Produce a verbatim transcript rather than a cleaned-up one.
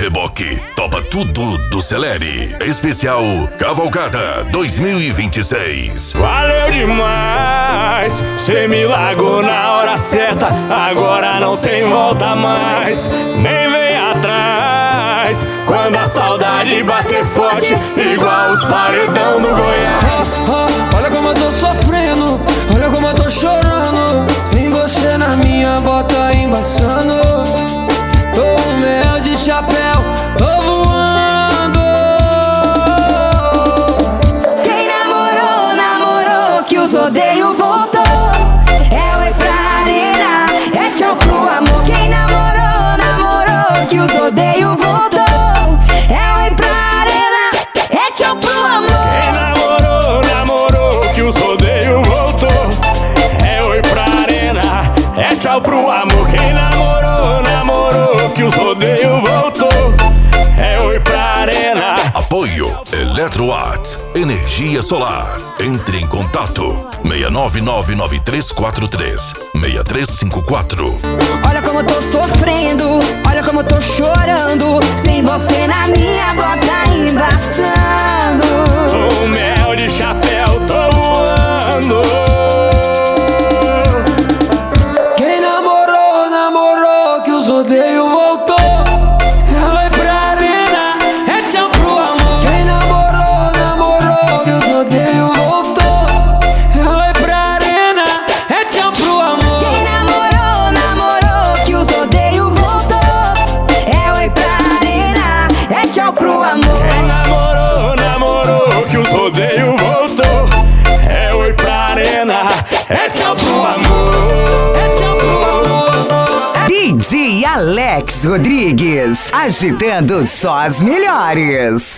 reboque. Topa tudo do Celere. Especial Cavalcada dois mil e vinte e seis. Valeu demais, cê me largou na hora certa. Agora não tem volta mais, nem vem atrás. Quando a saudade bater forte, igual os paredão do Goiás. Oh, oh, olha como eu tô sofrendo, olha como eu tô chorando. Tem você na minha bota embaçando. Tô um mel de chapéu, tô voando. Quem namorou, namorou, que os odeio voltou. É oi pra arena, é tchau pro amor. Quem namorou, namorou, que os odeio voltou. É oi pra arena, é tchau pro amor. Quem namorou, namorou, que os rodeio voltou. É oi pra arena, é tchau pro amor. Quem namorou, namorou, que os rodeio voltou. É oi pra arena. Apoio Eletrowatt, energia solar. Entre em contato seis nove nove nove três quatro três seis três cinco quatro. Olha como eu tô sofrendo, olha como eu tô chorando. Sem você na minha bota embaçando. Tô um mel de chapéu, tô voando. Quem namorou, namorou, que os odeio voltou. É oi pra arena, é tchau pro amor. Quem namorou, namorou, que os odeio voltou. É oi pra arena, é tchau pro amor. Quem namorou, namorou, que os odeio voltou. É oi pra arena, é tchau pro amor. Quem namorou, namorou, que os rodeio voltou. É oi pra arena, é tchau pro amor. É tchau pro amor. D J Alex Rodrigues, agitando só as melhores.